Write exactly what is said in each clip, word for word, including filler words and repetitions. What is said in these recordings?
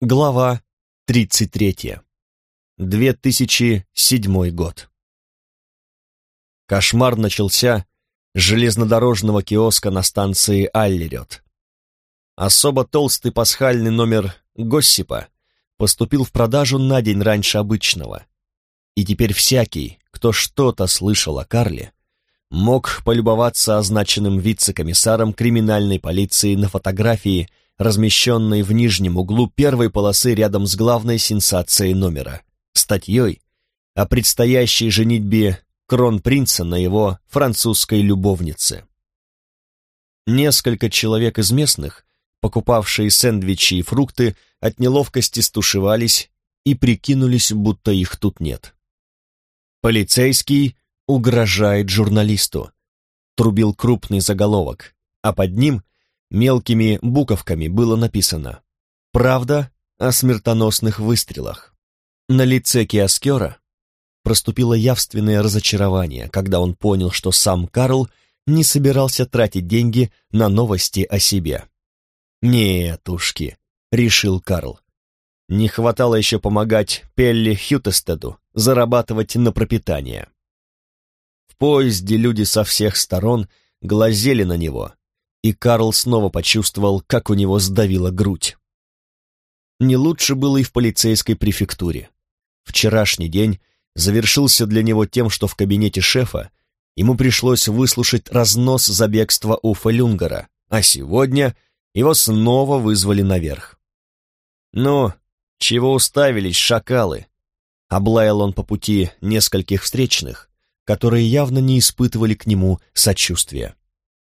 Глава тридцать третья. две тысячи седьмой год. Кошмар начался с железнодорожного киоска на станции Аллерет. Особо толстый пасхальный номер Госсипа поступил в продажу на день раньше обычного, и теперь всякий, кто что-то слышал о Карле, мог полюбоваться означенным вице-комиссаром криминальной полиции на фотографии, размещенной в нижнем углу первой полосы рядом с главной сенсацией номера, статьей о предстоящей женитьбе кронпринца на его французской любовнице. Несколько человек из местных, покупавшие сэндвичи и фрукты, от неловкости стушевались и прикинулись, будто их тут нет. «Полицейский угрожает журналисту», трубил крупный заголовок, а под ним мелкими буковками было написано «Правда о смертоносных выстрелах». На лице киоскера проступило явственное разочарование, когда он понял, что сам Карл не собирался тратить деньги на новости о себе. «Нет, ушки», — решил Карл. Не хватало еще помогать Пелли Хьютестеду зарабатывать на пропитание. В поезде люди со всех сторон глазели на него, и Карл снова почувствовал, как у него сдавила грудь. Не лучше было и в полицейской префектуре. Вчерашний день завершился для него тем, что в кабинете шефа ему пришлось выслушать разнос за бегство Уффа Люнгера, а сегодня его снова вызвали наверх. «Ну, чего уставились, шакалы?» — облаял он по пути нескольких встречных, которые явно не испытывали к нему сочувствия.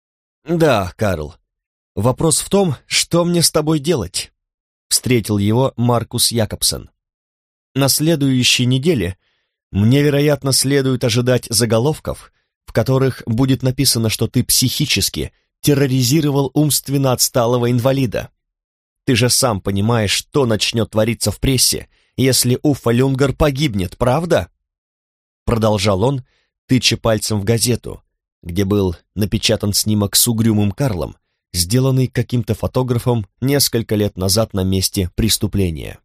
«Да, Карл, вопрос в том, что мне с тобой делать?» — встретил его Маркус Якобсон. «На следующей неделе мне, вероятно, следует ожидать заголовков, в которых будет написано, что ты психически терроризировал умственно отсталого инвалида. Ты же сам понимаешь, что начнет твориться в прессе, если Уффа Люнгер погибнет, правда?» Продолжал он, тыча пальцем в газету, где был напечатан снимок с угрюмым Карлом, сделанный каким-то фотографом несколько лет назад на месте преступления.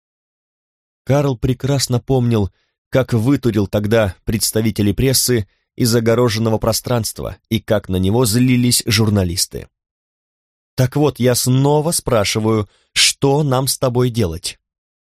Карл прекрасно помнил, как вытурил тогда представителей прессы из огороженного пространства и как на него злились журналисты. «Так вот, я снова спрашиваю, что нам с тобой делать?»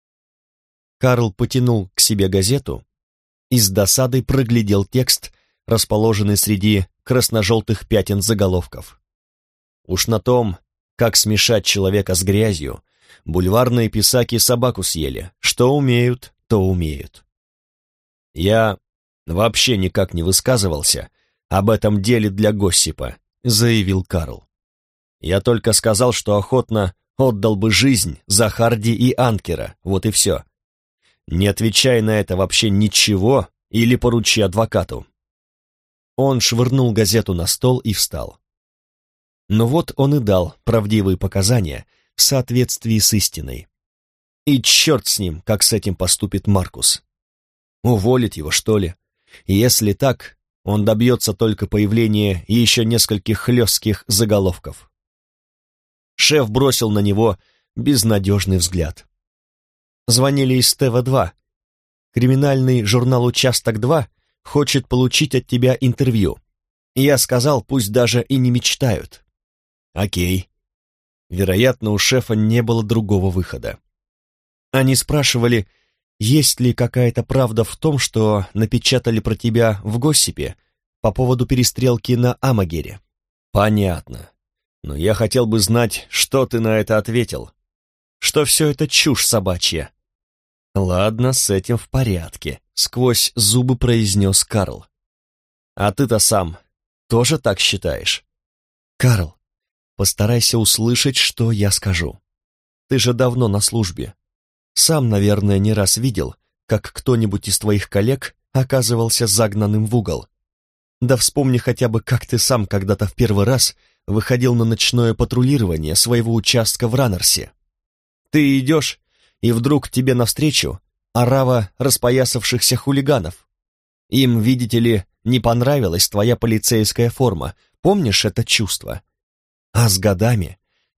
Карл потянул к себе газету и с досадой проглядел текст, расположенный среди красно-желтых пятен заголовков. Уж на том, как смешать человека с грязью, бульварные писаки собаку съели. Что умеют, то умеют. «Я вообще никак не высказывался об этом деле для Госсипа», — заявил Карл. «Я только сказал, что охотно отдал бы жизнь за Харди и Анкера, вот и все. Не отвечай на это вообще ничего или поручи адвокату». Он швырнул газету на стол и встал. Но вот он и дал правдивые показания в соответствии с истиной. И черт с ним, как с этим поступит Маркус. Уволить его, что ли? Если так, он добьется только появления еще нескольких хлестких заголовков. Шеф бросил на него безнадежный взгляд. Звонили из Тэ Вэ два. Криминальный журнал «Участок-два» хочет получить от тебя интервью. Я сказал, пусть даже и не мечтают. Окей. Вероятно, у шефа не было другого выхода. Они спрашивали, есть ли какая-то правда в том, что напечатали про тебя в Госсипе по поводу перестрелки на Амагере. Понятно. Но я хотел бы знать, что ты на это ответил. Что все это чушь собачья. Ладно, с этим в порядке, сквозь зубы произнес Карл. А ты-то сам тоже так считаешь? Карл, постарайся услышать, что я скажу. Ты же давно на службе. Сам, наверное, не раз видел, как кто-нибудь из твоих коллег оказывался загнанным в угол. Да вспомни хотя бы, как ты сам когда-то в первый раз выходил на ночное патрулирование своего участка в Раннерсе. Ты идешь, и вдруг тебе навстречу орава распоясавшихся хулиганов. Им, видите ли, не понравилась твоя полицейская форма. Помнишь это чувство? А с годами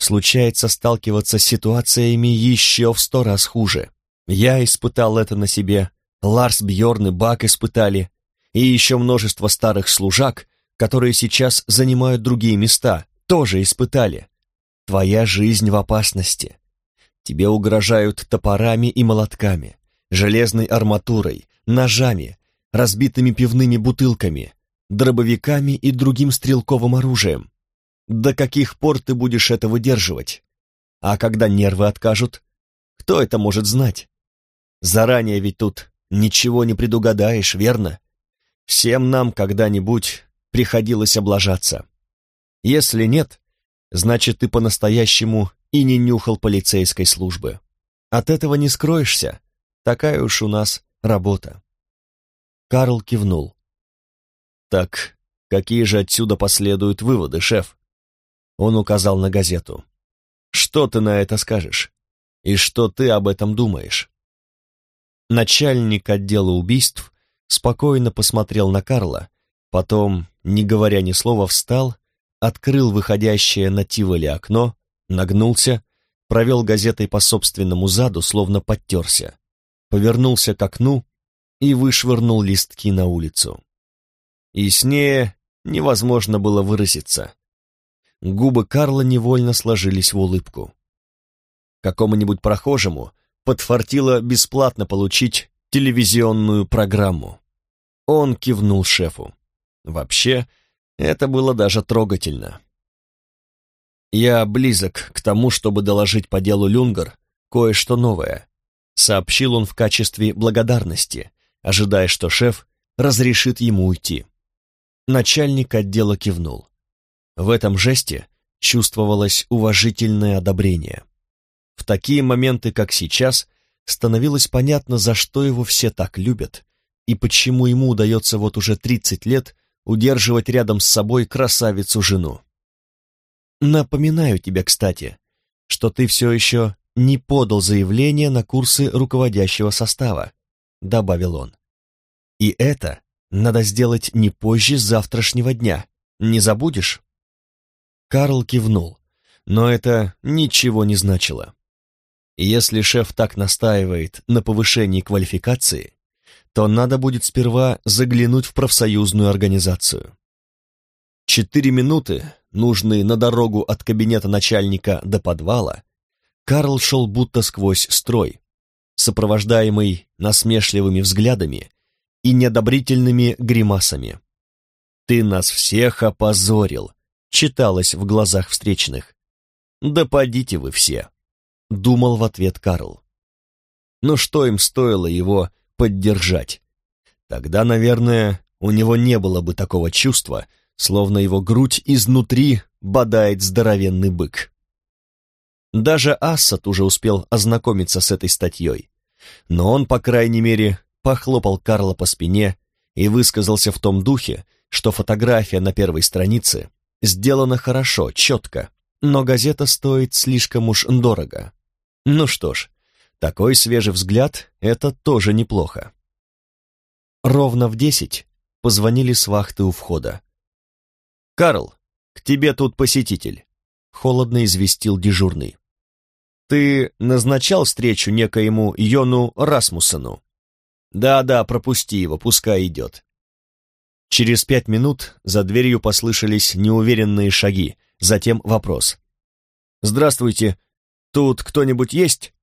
случается сталкиваться с ситуациями еще в сто раз хуже. Я испытал это на себе, Ларс, Бьорн и Бак испытали, и еще множество старых служак, которые сейчас занимают другие места, тоже испытали. Твоя жизнь в опасности. Тебе угрожают топорами и молотками, железной арматурой, ножами, разбитыми пивными бутылками, дробовиками и другим стрелковым оружием. До каких пор ты будешь это выдерживать? А когда нервы откажут, кто это может знать? Заранее ведь тут ничего не предугадаешь, верно? Всем нам когда-нибудь приходилось облажаться. Если нет, значит, ты по-настоящему и не нюхал полицейской службы. От этого не скроешься. Такая уж у нас работа. Карл кивнул. Так, какие же отсюда последуют выводы, шеф? Он указал на газету. Что ты на это скажешь? И что ты об этом думаешь? Начальник отдела убийств спокойно посмотрел на Карла, потом, не говоря ни слова, встал, открыл выходящее на Тиволи окно, нагнулся, провел газетой по собственному заду, словно подтерся, повернулся к окну и вышвырнул листки на улицу. Яснее невозможно было выразиться. Губы Карла невольно сложились в улыбку. Какому-нибудь прохожему подфартило бесплатно получить телевизионную программу. Он кивнул шефу. Вообще, это было даже трогательно. «Я близок к тому, чтобы доложить по делу Люнгер кое-что новое», сообщил он в качестве благодарности, ожидая, что шеф разрешит ему уйти. Начальник отдела кивнул. В этом жесте чувствовалось уважительное одобрение. В такие моменты, как сейчас, становилось понятно, за что его все так любят и почему ему удается вот уже тридцать лет удерживать рядом с собой красавицу-жену. «Напоминаю тебе, кстати, что ты все еще не подал заявление на курсы руководящего состава», добавил он. «И это надо сделать не позже завтрашнего дня. Не забудешь?» Карл кивнул, но это ничего не значило. Если шеф так настаивает на повышении квалификации, то надо будет сперва заглянуть в профсоюзную организацию. Четыре минуты, нужные на дорогу от кабинета начальника до подвала, Карл шел будто сквозь строй, сопровождаемый насмешливыми взглядами и неодобрительными гримасами. «Ты нас всех опозорил», — читалось в глазах встречных. «Да подите вы все», — думал в ответ Карл. Но что им стоило его поддержать? Тогда, наверное, у него не было бы такого чувства, словно его грудь изнутри бодает здоровенный бык. Даже Ассад уже успел ознакомиться с этой статьей, но он, по крайней мере, похлопал Карла по спине и высказался в том духе, что фотография на первой странице сделана хорошо, четко, но газета стоит слишком уж дорого. Ну что ж, такой свежий взгляд — это тоже неплохо. Ровно в десять позвонили с вахты у входа. «Карл, к тебе тут посетитель», — холодно известил дежурный. «Ты назначал встречу некоему Йону Расмуссену?» «Да-да, пропусти его, пускай идет». Через пять минут за дверью послышались неуверенные шаги, затем вопрос. «Здравствуйте, тут кто-нибудь есть?»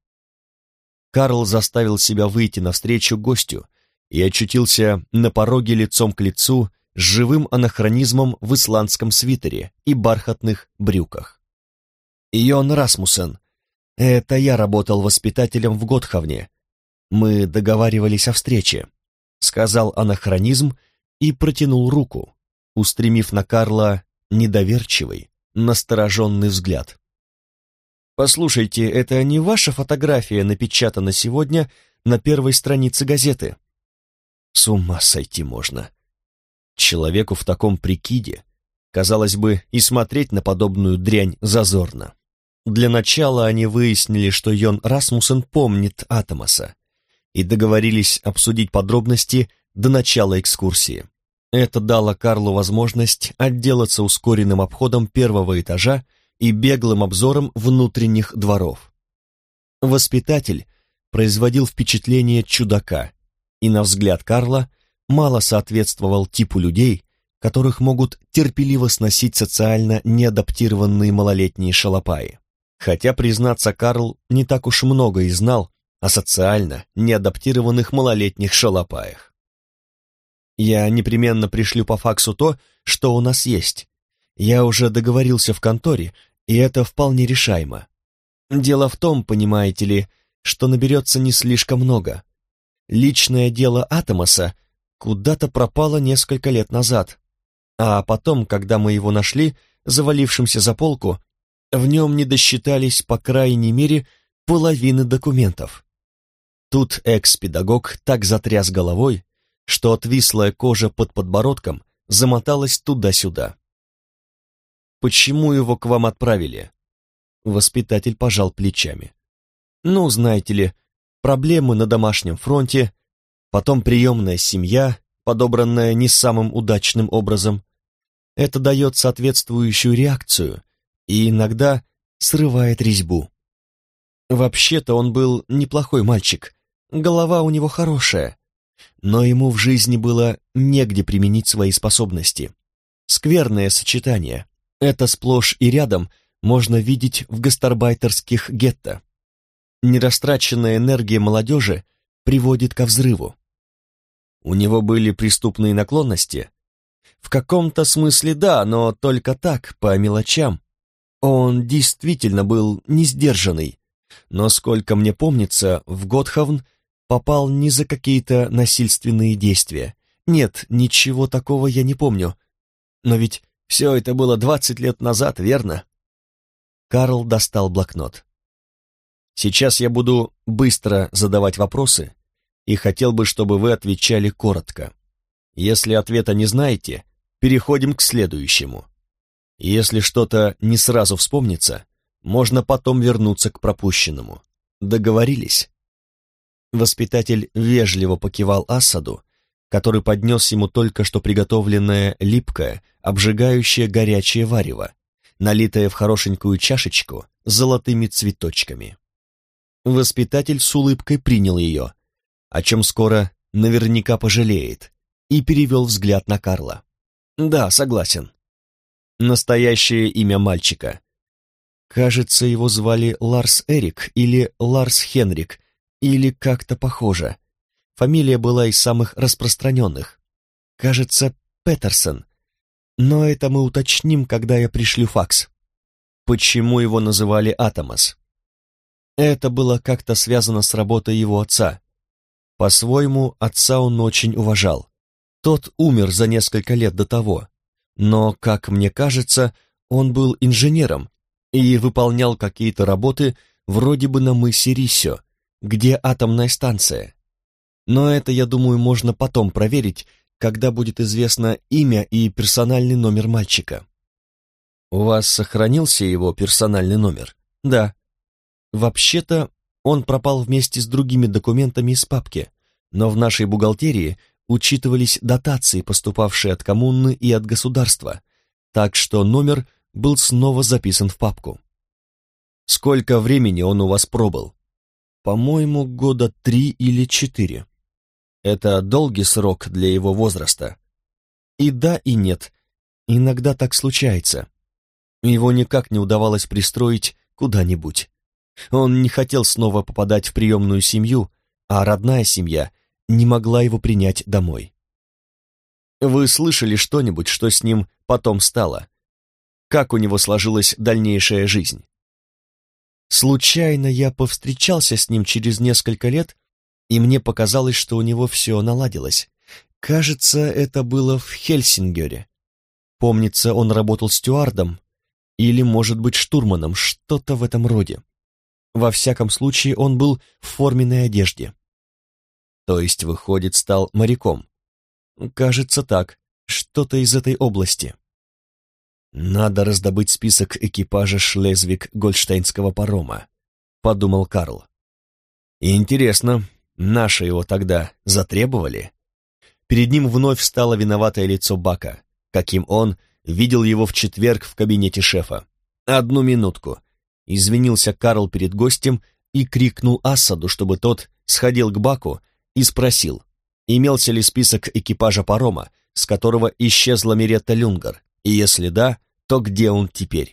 Карл заставил себя выйти навстречу гостю и очутился на пороге лицом к лицу с живым анахронизмом в исландском свитере и бархатных брюках. «Йон Расмуссен, это я работал воспитателем в Готхавне. Мы договаривались о встрече», — сказал анахронизм и протянул руку, устремив на Карла недоверчивый, настороженный взгляд. «Послушайте, это не ваша фотография напечатана сегодня на первой странице газеты?» С ума сойти можно. Человеку в таком прикиде, казалось бы, и смотреть на подобную дрянь зазорно. Для начала они выяснили, что Йон Расмуссен помнит Атомаса, и договорились обсудить подробности до начала экскурсии. Это дало Карлу возможность отделаться ускоренным обходом первого этажа и беглым обзором внутренних дворов. Воспитатель производил впечатление чудака и, на взгляд Карла, мало соответствовал типу людей, которых могут терпеливо сносить социально неадаптированные малолетние шалопаи. Хотя, признаться, Карл не так уж много и знал о социально неадаптированных малолетних шалопаях. «Я непременно пришлю по факсу то, что у нас есть. Я уже договорился в конторе, и это вполне решаемо. Дело в том, понимаете ли, что наберется не слишком много. Личное дело Атомаса куда-то пропало несколько лет назад, а потом, когда мы его нашли, завалившимся за полку, в нем не досчитались, по крайней мере, половины документов». Тут экс-педагог так затряс головой, что отвислая кожа под подбородком замоталась туда-сюда. «Почему его к вам отправили?» Воспитатель пожал плечами. «Ну, знаете ли, проблемы на домашнем фронте, потом приемная семья, подобранная не самым удачным образом. Это дает соответствующую реакцию и иногда срывает резьбу. Вообще-то он был неплохой мальчик, голова у него хорошая, но ему в жизни было негде применить свои способности. Скверное сочетание. Это сплошь и рядом можно видеть в гастарбайтерских гетто. Нерастраченная энергия молодежи приводит ко взрыву. У него были преступные наклонности? В каком-то смысле да, но только так, по мелочам. Он действительно был несдержанный, но, сколько мне помнится, в Готхавн попал не за какие-то насильственные действия. Нет, ничего такого я не помню. Но ведь все это было двадцать лет назад, верно? Карл достал блокнот. Сейчас я буду быстро задавать вопросы, и хотел бы, чтобы вы отвечали коротко. Если ответа не знаете, переходим к следующему. Если что-то не сразу вспомнится, можно потом вернуться к пропущенному. Договорились?» Воспитатель вежливо покивал Асаду, который поднес ему только что приготовленное липкое, обжигающее горячее варево, налитое в хорошенькую чашечку с золотыми цветочками. Воспитатель с улыбкой принял ее, о чем скоро наверняка пожалеет, и перевел взгляд на Карла. «Да, согласен. Настоящее имя мальчика. Кажется, его звали Ларс Эрик или Ларс Хенрик, или как-то похоже. Фамилия была из самых распространенных. Кажется, Петерсон. Но это мы уточним, когда я пришлю факс. Почему его называли Атомас? Это было как-то связано с работой его отца. По-своему, отца он очень уважал. Тот умер за несколько лет до того. Но, как мне кажется, он был инженером и выполнял какие-то работы вроде бы на мысе Рисё, где атомная станция. Но это, я думаю, можно потом проверить, когда будет известно имя и персональный номер мальчика. У вас сохранился его персональный номер? Да. Вообще-то, он пропал вместе с другими документами из папки, но в нашей бухгалтерии учитывались дотации, поступавшие от коммуны и от государства, так что номер был снова записан в папку. Сколько времени он у вас пробыл? По-моему, года три или четыре. Это долгий срок для его возраста. И да, и нет. Иногда так случается. Его никак не удавалось пристроить куда-нибудь. Он не хотел снова попадать в приемную семью, а родная семья не могла его принять домой. Вы слышали что-нибудь, что с ним потом стало? Как у него сложилась дальнейшая жизнь? Случайно я повстречался с ним через несколько лет, и мне показалось, что у него все наладилось. Кажется, это было в Хельсингере. Помнится, он работал стюардом, или, может быть, штурманом, что-то в этом роде. Во всяком случае, он был в форменной одежде. То есть, выходит, стал моряком. Кажется так, что-то из этой области. Надо раздобыть список экипажа Шлезвиг-Гольштейнского парома, подумал Карл. И интересно, наши его тогда затребовали? Перед ним вновь встало виноватое лицо Бака, каким он видел его в четверг в кабинете шефа. «Одну минутку», — извинился Карл перед гостем и крикнул Ассаду, чтобы тот сходил к баку и спросил, имелся ли список экипажа парома, с которого исчезла Миретта Люнгар, и если да, то где он теперь?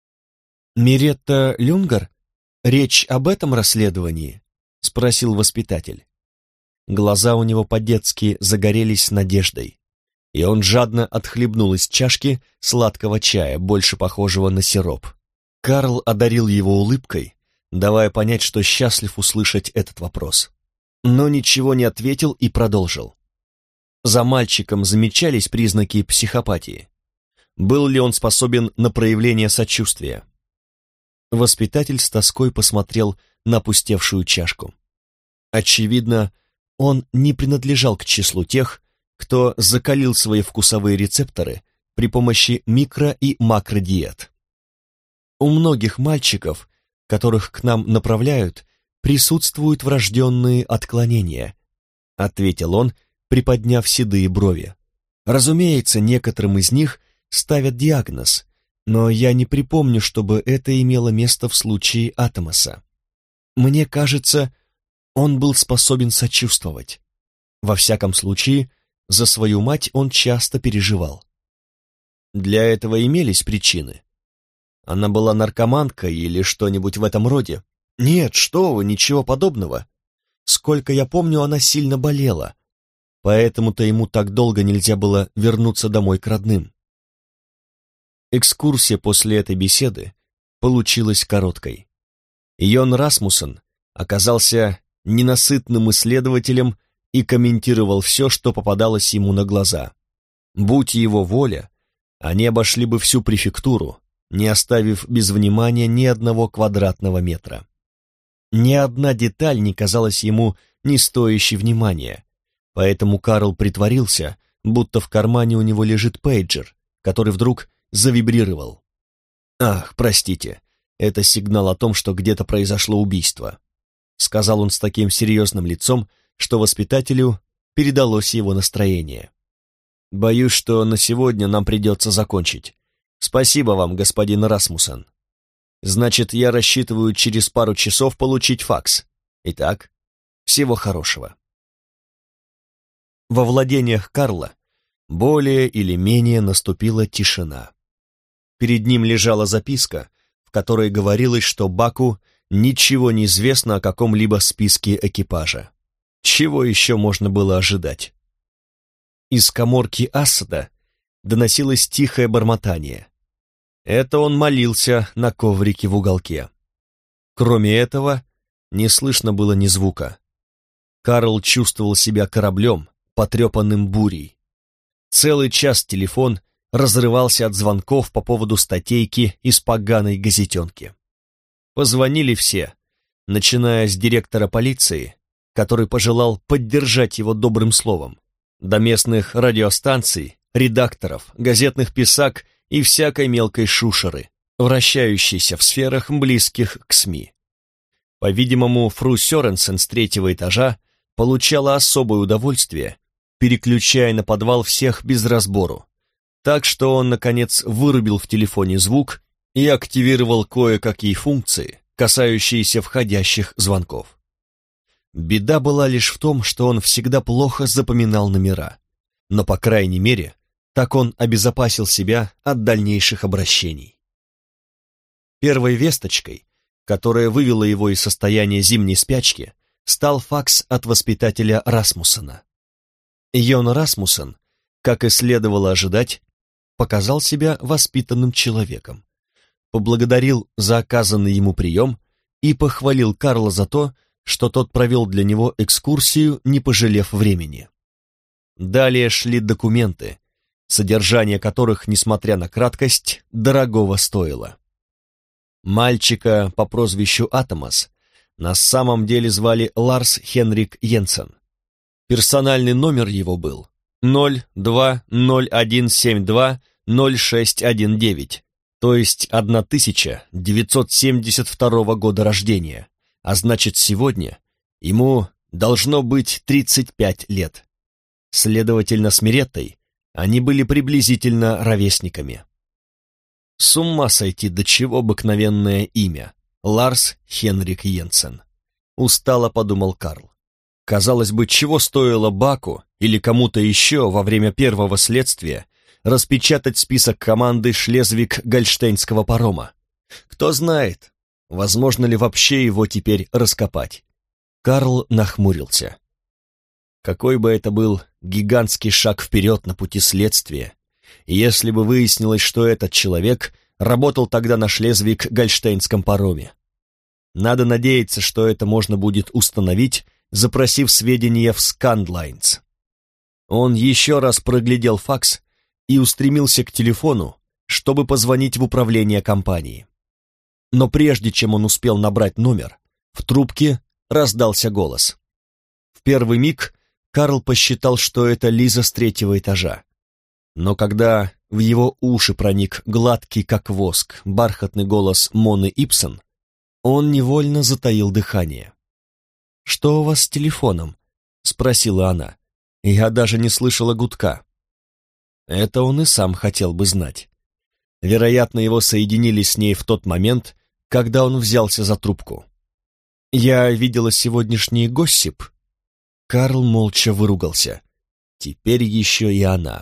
«Миретта Люнгар? Речь об этом расследовании?» — спросил воспитатель. Глаза у него по-детски загорелись надеждой, и он жадно отхлебнул из чашки сладкого чая, больше похожего на сироп. Карл одарил его улыбкой, давая понять, что счастлив услышать этот вопрос. Но ничего не ответил и продолжил. За мальчиком замечались признаки психопатии. Был ли он способен на проявление сочувствия? Воспитатель с тоской посмотрел на опустевшую чашку. Очевидно, он не принадлежал к числу тех, кто закалил свои вкусовые рецепторы при помощи микро- и макродиет. У многих мальчиков, которых к нам направляют, присутствуют врожденные отклонения, ответил он, приподняв седые брови. Разумеется, некоторым из них ставят диагноз, но я не припомню, чтобы это имело место в случае Атомаса. Мне кажется, он был способен сочувствовать. Во всяком случае, за свою мать он часто переживал. Для этого имелись причины. Она была наркоманкой или что-нибудь в этом роде? Нет, что вы, ничего подобного. Сколько я помню, она сильно болела, поэтому-то ему так долго нельзя было вернуться домой к родным. Экскурсия после этой беседы получилась короткой. Йон Расмуссен оказался ненасытным исследователем и комментировал все, что попадалось ему на глаза. Будь его воля, они обошли бы всю префектуру, не оставив без внимания ни одного квадратного метра. Ни одна деталь не казалась ему не стоящей внимания, поэтому Карл притворился, будто в кармане у него лежит пейджер, который вдруг завибрировал. «Ах, простите, это сигнал о том, что где-то произошло убийство», сказал он с таким серьезным лицом, что воспитателю передалось его настроение. «Боюсь, что на сегодня нам придется закончить. Спасибо вам, господин Расмуссен. Значит, я рассчитываю через пару часов получить факс. Итак, всего хорошего». Во владениях Карла более или менее наступила тишина. Перед ним лежала записка, в которой говорилось, что Баку ничего не известно о каком-либо списке экипажа. Чего еще можно было ожидать? Из каморки Ассада доносилось тихое бормотание. Это он молился на коврике в уголке. Кроме этого, не слышно было ни звука. Карл чувствовал себя кораблем, потрепанным бурей. Целый час телефон разрывался от звонков по поводу статейки из поганой газетенки. Позвонили все, начиная с директора полиции, который пожелал поддержать его добрым словом, до местных радиостанций, редакторов, газетных писак и всякой мелкой шушеры, вращающейся в сферах, близких к СМИ. По-видимому, фру Сёренсен с третьего этажа получала особое удовольствие, переключая на подвал всех без разбору, так что он, наконец, вырубил в телефоне звук и активировал кое-какие функции, касающиеся входящих звонков. Беда была лишь в том, что он всегда плохо запоминал номера, но, по крайней мере, так он обезопасил себя от дальнейших обращений. Первой весточкой, которая вывела его из состояния зимней спячки, стал факс от воспитателя Расмуссена. Йон Расмуссен, как и следовало ожидать, показал себя воспитанным человеком, поблагодарил за оказанный ему прием и похвалил Карла за то, что тот провел для него экскурсию, не пожалев времени. Далее шли документы, содержание которых, несмотря на краткость, дорогого стоило. Мальчика по прозвищу Атомас на самом деле звали Ларс Хенрик Йенсен. Персональный номер его был ноль два ноль один семь два ноль шесть один девять, то есть тысяча девятьсот семьдесят второго года рождения, а значит, сегодня ему должно быть тридцать пять лет. Следовательно, с Миреттой они были приблизительно ровесниками. С ума сойти, до чего обыкновенное имя. Ларс Хенрик Йенсен. Устало подумал Карл. Казалось бы, чего стоило Баку или кому-то еще во время первого следствия распечатать список команды Шлезвиг-Гольштейнского парома? Кто знает, возможно ли вообще его теперь раскопать? Карл нахмурился. Какой бы это был гигантский шаг вперед на пути следствия, если бы выяснилось, что этот человек работал тогда на Шлезвиг-Гольштейнском пароме. Надо надеяться, что это можно будет установить, запросив сведения в Скандлайнс. Он еще раз проглядел факс и устремился к телефону, чтобы позвонить в управление компании. Но прежде чем он успел набрать номер, в трубке раздался голос. В первый миг Карл посчитал, что это Лиза с третьего этажа. Но когда в его уши проник гладкий, как воск, бархатный голос Моны Ипсон, он невольно затаил дыхание. «Что у вас с телефоном?» — спросила она. Я даже не слышала гудка. Это он и сам хотел бы знать. Вероятно, его соединили с ней в тот момент, когда он взялся за трубку. «Я видела сегодняшний госсип». Карл молча выругался. Теперь еще и она.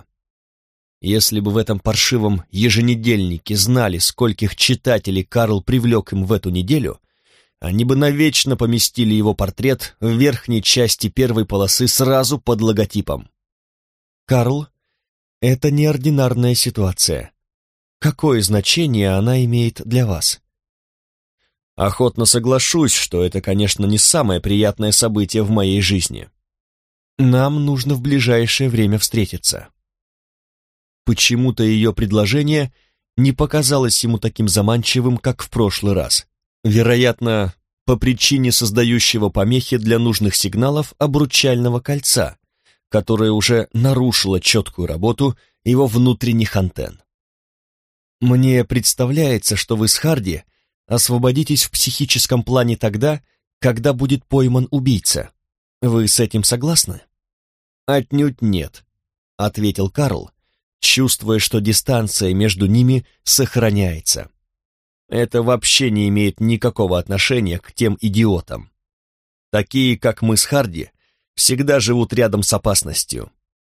Если бы в этом паршивом еженедельнике знали, скольких читателей Карл привлек им в эту неделю, они бы навечно поместили его портрет в верхней части первой полосы сразу под логотипом. «Карл, это неординарная ситуация. Какое значение она имеет для вас?» «Охотно соглашусь, что это, конечно, не самое приятное событие в моей жизни. Нам нужно в ближайшее время встретиться». Почему-то ее предложение не показалось ему таким заманчивым, как в прошлый раз. Вероятно, по причине создающего помехи для нужных сигналов обручального кольца, которое уже нарушило четкую работу его внутренних антенн. «Мне представляется, что вы с Харди освободитесь в психическом плане тогда, когда будет пойман убийца. Вы с этим согласны?» «Отнюдь нет», — ответил Карл, чувствуя, что дистанция между ними сохраняется. Это вообще не имеет никакого отношения к тем идиотам. Такие, как мы с Харди, всегда живут рядом с опасностью.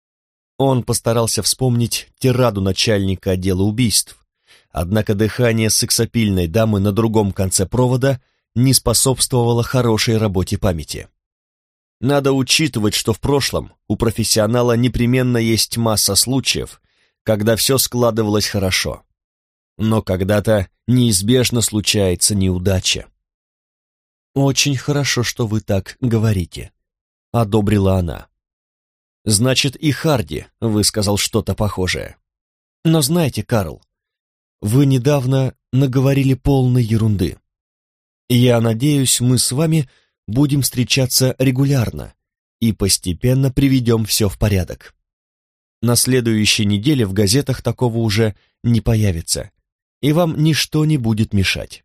Он постарался вспомнить тираду начальника отдела убийств, однако дыхание сексапильной дамы на другом конце провода не способствовало хорошей работе памяти. Надо учитывать, что в прошлом у профессионала непременно есть масса случаев, когда все складывалось хорошо. Но когда-то неизбежно случается неудача. «Очень хорошо, что вы так говорите», — одобрила она. «Значит, и Харди высказал что-то похожее. Но знаете, Карл, вы недавно наговорили полной ерунды. Я надеюсь, мы с вами будем встречаться регулярно и постепенно приведем все в порядок. На следующей неделе в газетах такого уже не появится, и вам ничто не будет мешать».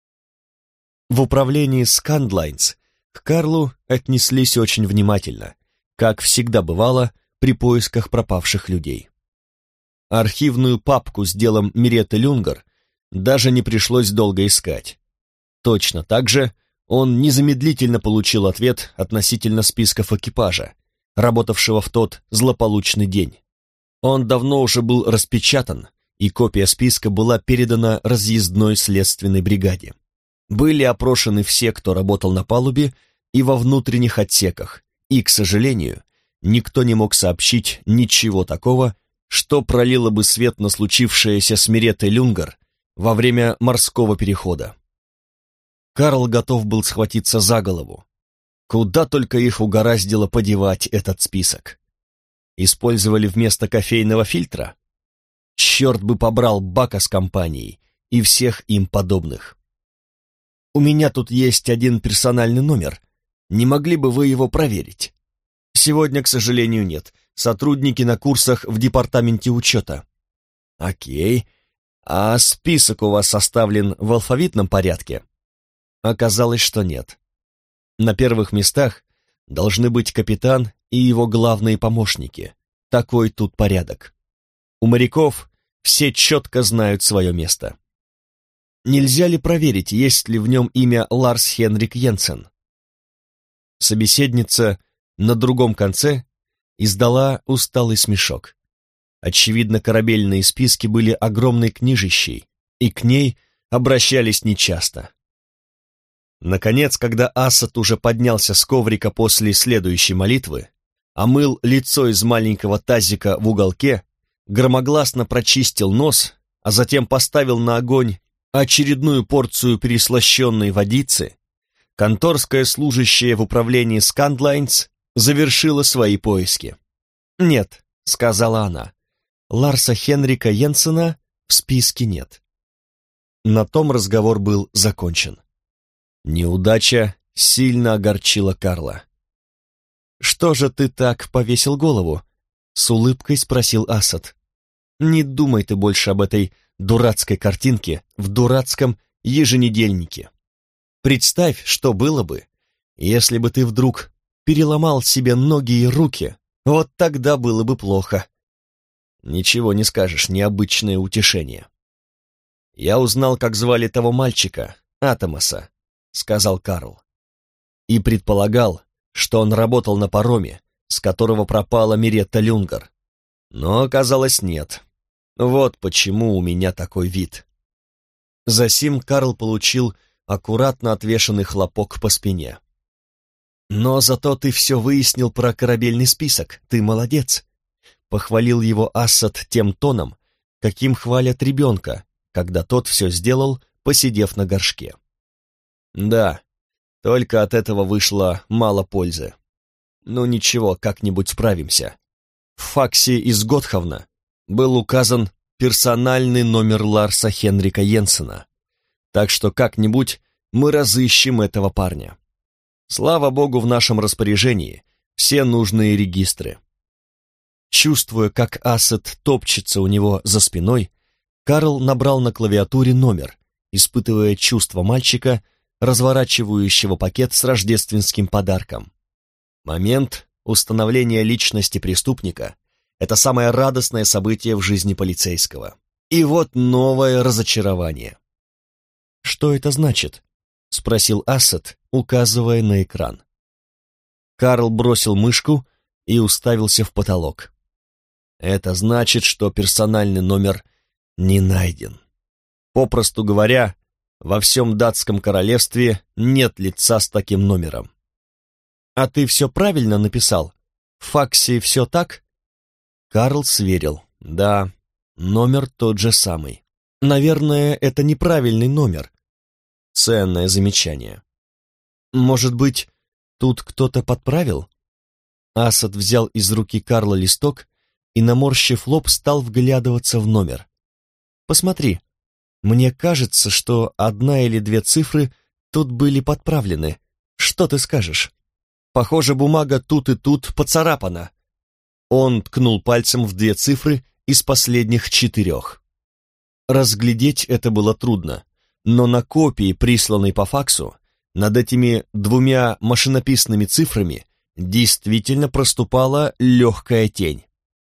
В управлении Скандлайнс к Карлу отнеслись очень внимательно, как всегда бывало при поисках пропавших людей. Архивную папку с делом Миретты Люнгар даже не пришлось долго искать. Точно так же он незамедлительно получил ответ относительно списков экипажа, работавшего в тот злополучный день. Он давно уже был распечатан, и копия списка была передана разъездной следственной бригаде. Были опрошены все, кто работал на палубе и во внутренних отсеках, и, к сожалению, никто не мог сообщить ничего такого, что пролило бы свет на случившееся с Миреттой Люнгар во время морского перехода. Карл готов был схватиться за голову. Куда только их угораздило подевать этот список. Использовали вместо кофейного фильтра? Черт бы побрал Бака с компанией и всех им подобных. «У меня тут есть один персональный номер. Не могли бы вы его проверить?» «Сегодня, к сожалению, нет. Сотрудники на курсах в департаменте учета». «Окей. А список у вас составлен в алфавитном порядке?» Оказалось, что нет. На первых местах должны быть капитан и его главные помощники. Такой тут порядок. У моряков все четко знают свое место. Нельзя ли проверить, есть ли в нем имя Ларс Хенрик Йенсен? Собеседница на другом конце издала усталый смешок. Очевидно, корабельные списки были огромной книжищей, и к ней обращались нечасто. Наконец, когда Асад уже поднялся с коврика после следующей молитвы, омыл лицо из маленького тазика в уголке, громогласно прочистил нос, а затем поставил на огонь очередную порцию переслащенной водицы, конторская служащая в управлении Скандлайнс завершила свои поиски. «Нет», — сказала она, — «Ларса Хенрика Йенсена в списке нет». На том разговор был закончен. Неудача сильно огорчила Карла. «Что же ты так повесил голову?» — с улыбкой спросил Асад. «Не думай ты больше об этой дурацкой картинке в дурацком еженедельнике. Представь, что было бы, если бы ты вдруг переломал себе ноги и руки, вот тогда было бы плохо». Ничего не скажешь, необычное утешение. «Я узнал, как звали того мальчика, Атомаса», — сказал Карл, «и предполагал, что он работал на пароме, с которого пропала Миретта Люнгар. Но оказалось, нет. Вот почему у меня такой вид». Засим Карл получил аккуратно отвешенный хлопок по спине. «Но зато ты все выяснил про корабельный список, ты молодец», — похвалил его Асад тем тоном, каким хвалят ребенка, когда тот все сделал, посидев на горшке. «Да, только от этого вышло мало пользы. Ну ничего, как-нибудь справимся. В факсе из Готхавна был указан персональный номер Ларса Хенрика Йенсена, так что как-нибудь мы разыщем этого парня. Слава богу, в нашем распоряжении все нужные регистры». Чувствуя, как Асад топчется у него за спиной, Карл набрал на клавиатуре номер, испытывая чувство мальчика, разворачивающего пакет с рождественским подарком. Момент установления личности преступника — это самое радостное событие в жизни полицейского. И вот новое разочарование. «Что это значит?» — спросил Асад, указывая на экран. Карл бросил мышку и уставился в потолок. «Это значит, что персональный номер не найден. Попросту говоря, во всем датском королевстве нет лица с таким номером». «А ты все правильно написал? В факсе все так?» Карл сверил. «Да, номер тот же самый. Наверное, это неправильный номер». Ценное замечание. «Может быть, тут кто-то подправил?» Асад взял из руки Карла листок и, наморщив лоб, стал вглядываться в номер. «Посмотри, мне кажется, что одна или две цифры тут были подправлены. Что ты скажешь? Похоже, бумага тут и тут поцарапана». Он ткнул пальцем в две цифры из последних четырех. Разглядеть это было трудно, но на копии, присланной по факсу, над этими двумя машинописными цифрами действительно проступала легкая тень.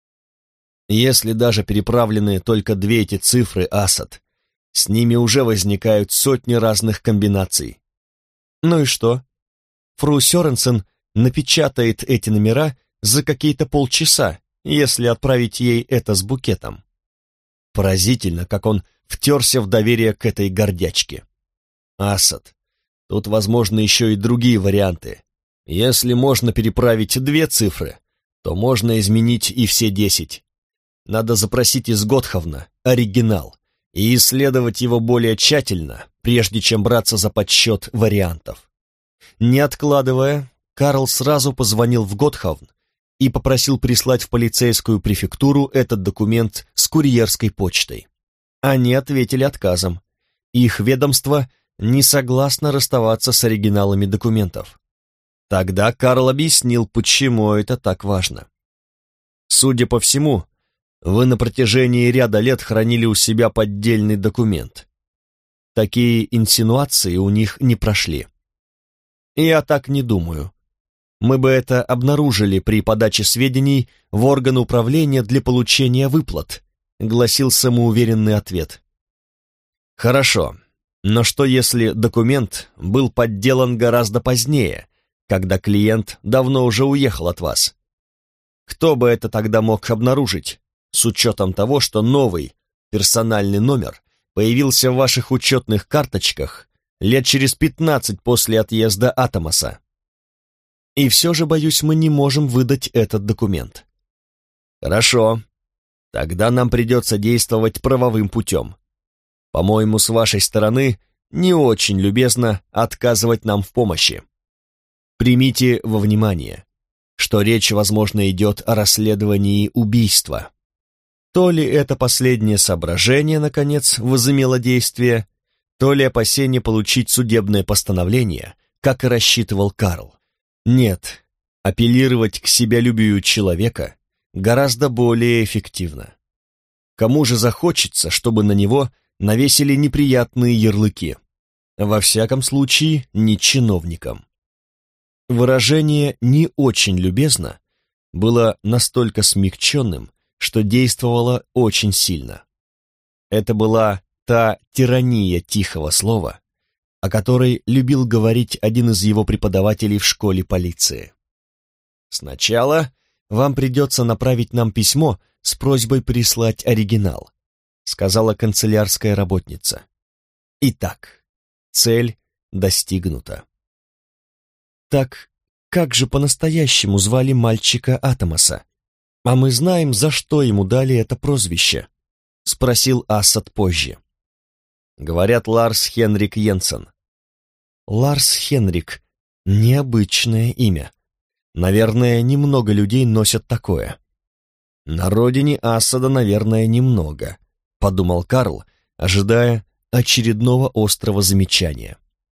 Если даже переправлены только две эти цифры, Асад, с ними уже возникают сотни разных комбинаций. Ну и что? Фру Сёренсен напечатает эти номера за какие-то полчаса, если отправить ей это с букетом. Поразительно, как он втерся в доверие к этой гордячке. Асад, тут возможны еще и другие варианты. Если можно переправить две цифры, то можно изменить и все десять. Надо запросить из Готхавна оригинал и исследовать его более тщательно, прежде чем браться за подсчет вариантов. Не откладывая, Карл сразу позвонил в Готхавн и попросил прислать в полицейскую префектуру этот документ с курьерской почтой. Они ответили отказом. Их ведомство не согласно расставаться с оригиналами документов. Тогда Карл объяснил, почему это так важно. «Судя по всему, вы на протяжении ряда лет хранили у себя поддельный документ. Такие инсинуации у них не прошли». «Я так не думаю. Мы бы это обнаружили при подаче сведений в органы управления для получения выплат, гласил самоуверенный ответ. Хорошо, но что если документ был подделан гораздо позднее, когда клиент давно уже уехал от вас? Кто бы это тогда мог обнаружить, с учетом того, что новый персональный номер появился в ваших учетных карточках лет через пятнадцать после отъезда Атомаса? И все же, боюсь, мы не можем выдать этот документ. Хорошо, тогда нам придется действовать правовым путем. По-моему, с вашей стороны не очень любезно отказывать нам в помощи. Примите во внимание, что речь, возможно, идет о расследовании убийства. То ли это последнее соображение, наконец, возымело действие, то ли опасение получить судебное постановление, как и рассчитывал Карл. Нет, апеллировать к себялюбию человека гораздо более эффективно. Кому же захочется, чтобы на него навесили неприятные ярлыки? Во всяком случае, не чиновникам. Выражение «не очень любезно» было настолько смягченным, что действовало очень сильно. Это была та тирания тихого слова, о которой любил говорить один из его преподавателей в школе полиции. «Сначала вам придется направить нам письмо с просьбой прислать оригинал», сказала канцелярская работница. Итак, цель достигнута. Так как же по-настоящему звали мальчика Атомаса? А мы знаем, за что ему дали это прозвище, спросил Ассад позже. Говорят, Ларс Хенрик Йенсен. Ларс Хенрик — необычное имя. Наверное, немного людей носят такое. На родине Ассада, наверное, немного, подумал Карл, ожидая очередного острого замечания.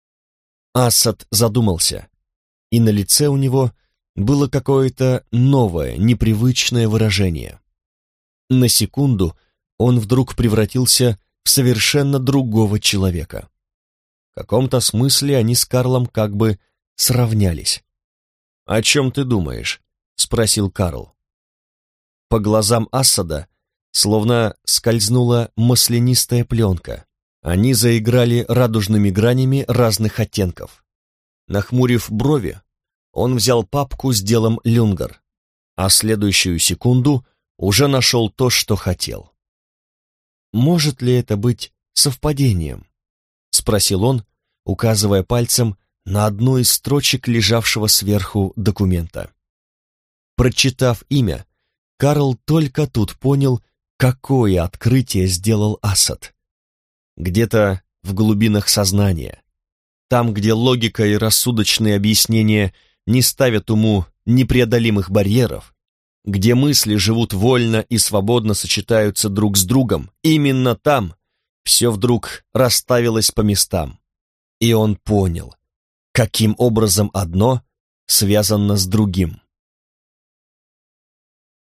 Ассад задумался, и на лице у него было какое-то новое, непривычное выражение. На секунду он вдруг превратился в совершенно другого человека. В каком-то смысле они с Карлом как бы сравнялись. «О чем ты думаешь?» — спросил Карл. По глазам Ассада словно скользнула маслянистая пленка. Они заиграли радужными гранями разных оттенков. Нахмурив брови, он взял папку с делом Люнгар, а в следующую секунду уже нашел то, что хотел. «Может ли это быть совпадением?» — спросил он, указывая пальцем на одну из строчек лежавшего сверху документа. Прочитав имя, Карл только тут понял, какое открытие сделал Ассад. Где-то в глубинах сознания, там, где логика и рассудочные объяснения не ставят уму непреодолимых барьеров, где мысли живут вольно и свободно сочетаются друг с другом, именно там все вдруг расставилось по местам. И он понял, каким образом одно связано с другим.